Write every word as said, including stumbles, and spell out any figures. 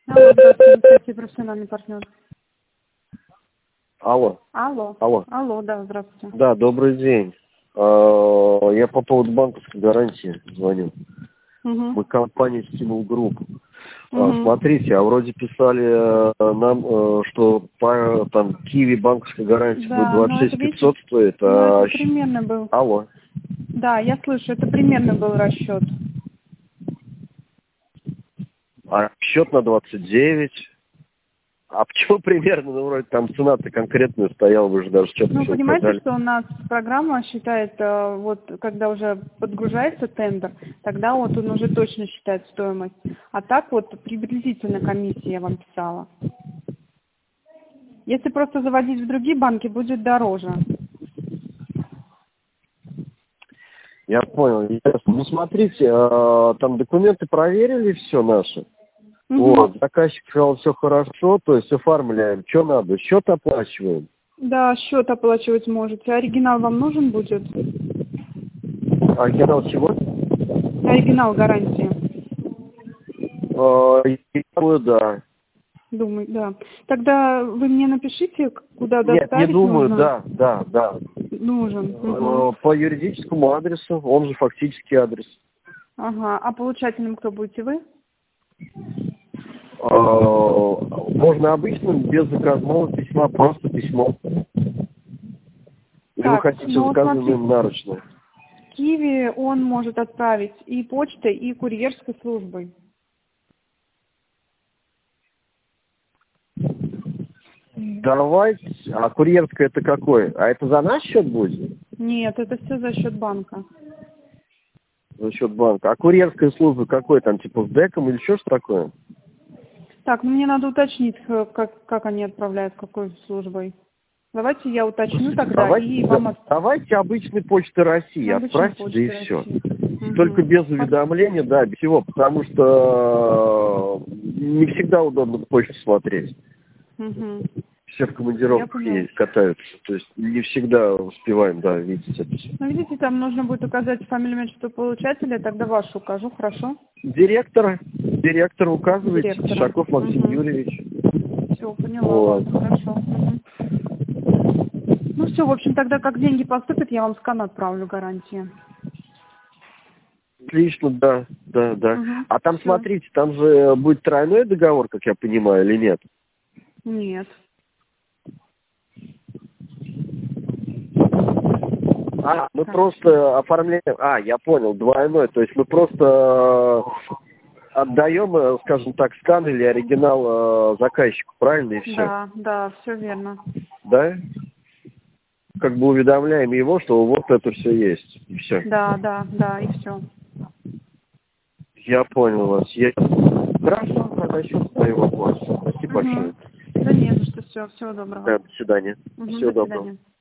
Алло, здравствуйте, здравствуйте, профессиональный партнер. Алло. Алло. Алло. Алло, да, здравствуйте. Да, добрый день. А, Я по поводу банковской гарантии звоню. Угу. Мы компания Стимул Групп. Угу. Смотрите, а вроде писали э, нам, э, что по, там Киви банковская гарантия будет Да, двадцать но шесть это, видите, пятьсот стоит. ну, А... это примерно был. Алло. Да, я слышу, это примерно был расчет. А счет на двадцать девять. А почему примерно? Ну, вроде там цена-то конкретная стояла, вы же даже что-то Ну, все понимаете, сказали. что у нас программа считает, э, вот, когда уже подгружается тендер, тогда вот он уже точно считает стоимость. А так вот приблизительно комиссия я вам писала. Если просто заводить в другие банки, будет дороже. Я понял. Ясно. Ну, смотрите, э, там документы проверили все наши. Угу. Вот, заказчик сказал, все хорошо, то есть оформляем. Что надо? Счет оплачиваем. Да, счет оплачивать можете. Оригинал вам нужен будет? Оригинал чего? Оригинал гарантии. Э, я думаю, да. Думаю, да. Тогда вы мне напишите, куда Нет, доставить не думаю, нужно. да, да, да. Нужен. Э, Угу. По юридическому адресу, он же фактический адрес. Ага. А получателем кто будете вы? Э, Можно обычным, без заказного письма, просто письмо. Или вы Так, хотите ну вот заказываем смотрите, нарочно? Киви он может отправить и почтой, и курьерской службой. Давайте. А курьерская это какой? А это за наш счет будет? Нет, это все за счет банка. За счет банка. А курьерская служба какой? Там типа с деком или что ж такое? Так, ну мне надо уточнить, э, как, как они отправляют, какой службой. Давайте я уточню тогда Давайте, и вам от... давайте обычной почты России обычной отправьте, да и почтой все. России. Только Угу. без уведомления, да, без всего, потому что не всегда удобно почту смотреть. Угу. Все в Я командировках поняла. ездят, катаются. То есть не всегда успеваем, да, видеть это все. Ну, видите, там нужно будет указать фамилию, имя, отчество получателя, тогда вашу укажу, хорошо? Директора, директор указываете, Директора. Шаков Максим Угу. Юрьевич. Все, поняла Вот. вас, хорошо. Мгм. Ну все, в общем, тогда как деньги поступят, я вам скан отправлю гарантии. Отлично, да, да, да. Угу. А там, Все. смотрите, там же будет тройной договор, как я понимаю, или нет? Нет. А, мы Так. просто оформляем... А, я понял, двойной. То есть мы просто отдаем, э, скажем так, скан или оригинал э, заказчику, правильно, и все? Да, да, все верно. Да? Как бы уведомляем его, что вот это все есть, и все. Да, да, да, и все. Я понял вас. Я... Хорошо, тогда еще задаю вопрос. Спасибо большое. Угу. Да нет, что все, всего доброго. Да, до свидания. Угу, Всего до доброго. свидания.